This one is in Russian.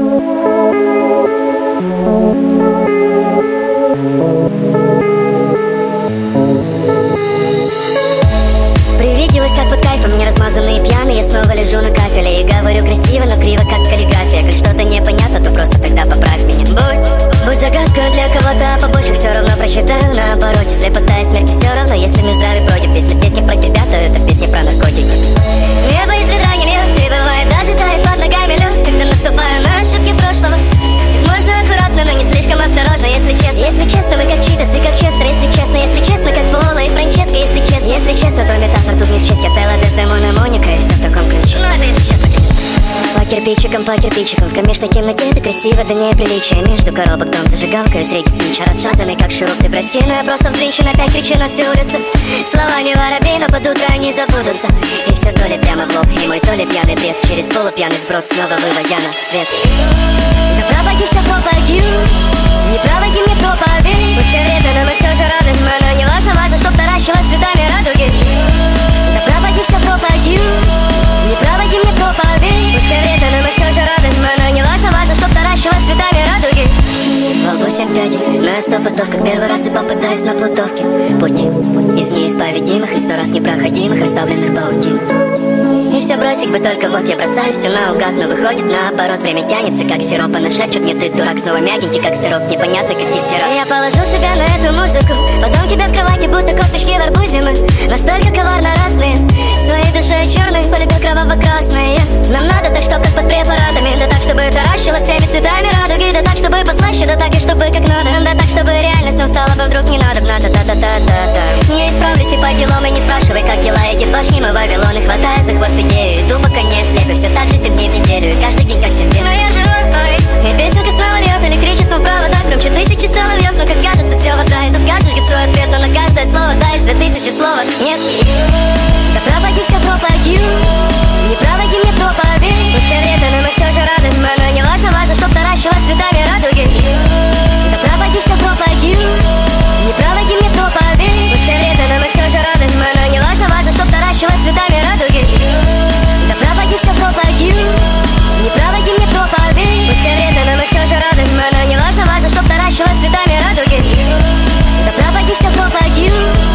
Привиделась, как под кайфом, не размазанный и пьяный. Я снова лежу на кафеле и говорю красиво, но криво, как каллиграфия. Коль что-то непонятно, то просто тогда поправь меня. Будь загадка для кого-то, а побольше все равно прочитаю. Наоборот, слепота и смерть все равно, если мы здравы против. Если песня про тебя, то это песня про наркотики. Небо из ведра не льет, и бывает даже тает под ногами лед. Когда наступаю на ошибки прошлого, можно аккуратно, но не слишком осторожно, если честно. Если честно, мы как Читас и как Честер. Если честно, как Пола и Франческа. Если честно, то метафор тут не счесть. Тело Дездемона, Моника и все в таком ключе. Ну это если честно, конечно. По кирпичикам, в кромешной темноте ты красиво, да неприличие. Между коробок дом, зажигалка и средний спич. Расшатанный, как шуруп, ты прости, но я просто взвинчен, опять кричу на всю улицу. Слова не воробей, но под утро они забудутся. И все то ли прямо в лоб, и мой то ли пьяный бред. Через полупьяный сброд, снова выводя на свет. Да пропади все пропадью, не проводи мне проповедь. Пускай вредно, но мы все же рады. Но не важно, чтоб наращивать цветами радуги. Да пропади все пропадью, не проводи мне проповедь. Пускай вредно, но мы все же рады. Но не важно, чтоб наращивать цветами радуги. Во лбу 7 пядей, на 100 путов, как первый раз и попытаюсь на плутовке. Пути из неисповедимых и 100 раз непроходимых, оставленных паутин. И все бросить бы, только вот я бросаю все наугад. Но выходит наоборот, время тянется, как сироп. Она шепчет мне, ты дурак, снова мягенький, как сироп. Непонятно, как десерт. Я положу себя на эту музыку, потом тебя в кровати, будто косточки в арбузе. Мы настолько коварно разные, своей душой черной полюбил кроваво-красное. Нам надо так, чтоб как под препаратами. Да так, чтобы таращило всеми цветами радуги. Да так, чтобы послаще, да так и чтобы как надо. Да так, чтобы реальность нам стала бы вдруг не надо. Та-та-та-та-та. Не исправлюсь и по делам, и не спрашивай, как дела. Экипаж мимо Вавилон и хватая за хвост идею. Иду пока не ослеплю, все так же 7 дней в неделю. И каждый день как 7 дней. Но я живой, и песенка снова льет электричеством в проводах. Громче тысячи соловьев, но как кажется все вода. И тут каждый ждет свой ответ, но на каждое слово да, из 2000 слов нет. Да пропади все пропадью, не проводи мне проповедь. Пускай вредно, но мы все же рады. Но не важно, чтоб наращивать цветами радуги. Да пропади все пропадью, не проводи мне проповедь. Пускай вредно, но мы все же рады. Но не важно, чтоб наращивать цветами радуги. Да пропади все пропадью, не проводи мне проповедь. Пускай вредно, но мы все же рады. Но не важно, чтоб наращивать цветами радуги. Да пропади все пропадью.